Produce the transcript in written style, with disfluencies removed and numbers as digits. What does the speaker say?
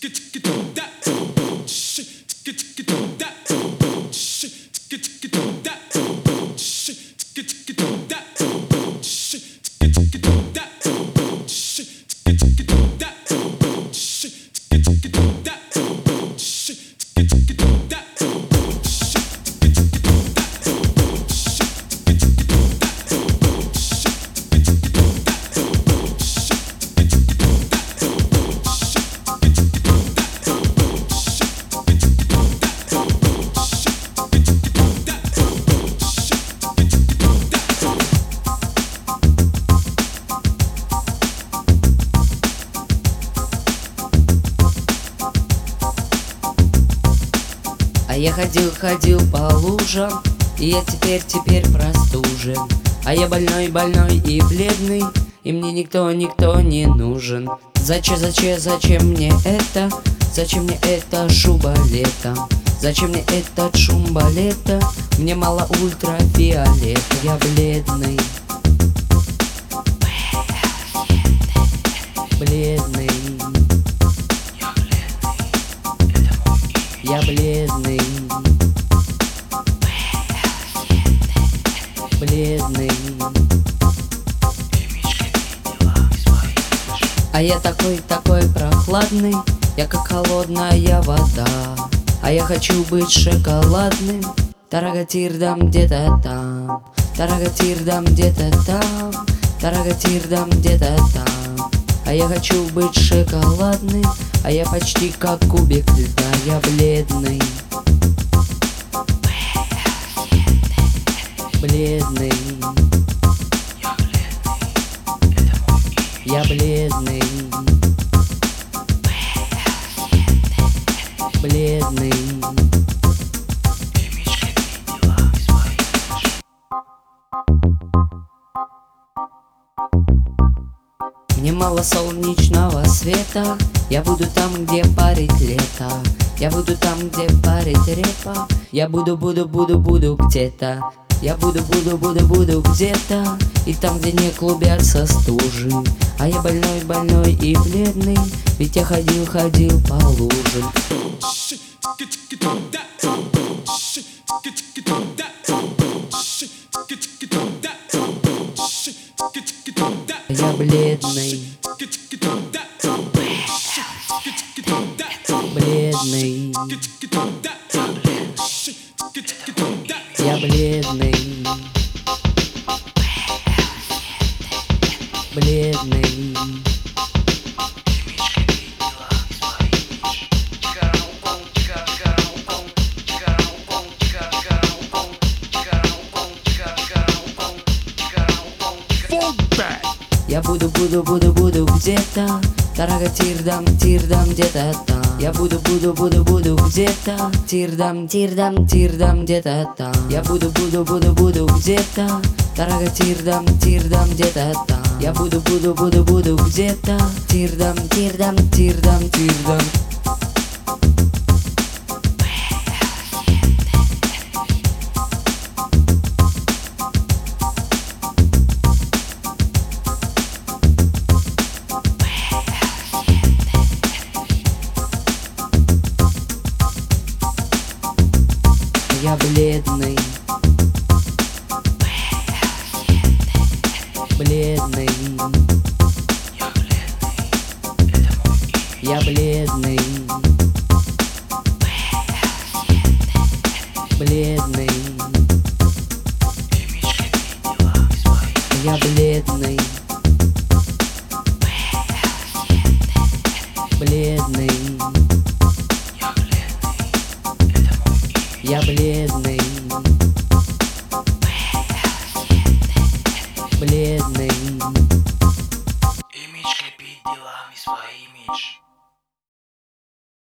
А я ходил по лужам, и я теперь простужен. А я больной и бледный, и мне никто не нужен. Зачем мне это? Зачем мне эта шуба лета? Зачем мне этот шум балета? Мне мало ультрафиолета. Я бледный, бледный, я бледный, бледный. А я такой прохладный, я как холодная вода. А я хочу быть шоколадным. Тарагатирдам где-то там, тарагатирдам где-то там, тарагатирдам где-то там. А я хочу быть шоколадным, а я почти как кубик льда. Я бледный, бледный, я бледный, бледный. Мне мало солнечного света, я буду там, где парит лето. Я буду там, где парит репа. Я буду где-то. Я буду где-то. И там, где не клубятся стужи. А я больной и бледный, ведь я ходил по лужам. Я бледный, бледный, я бледный, бледный. Я буду где-то. Тарагатирдам где-то там. Я буду где-то. Тирдам где-то там. Я буду где-то. Тарагатирдам где-то там. Я буду где-то. Тирдам. Я бледный, бледный, я бледный, бледный, я бледный, бледный, я бледный, бледный. Имидж крепит делами свой имидж.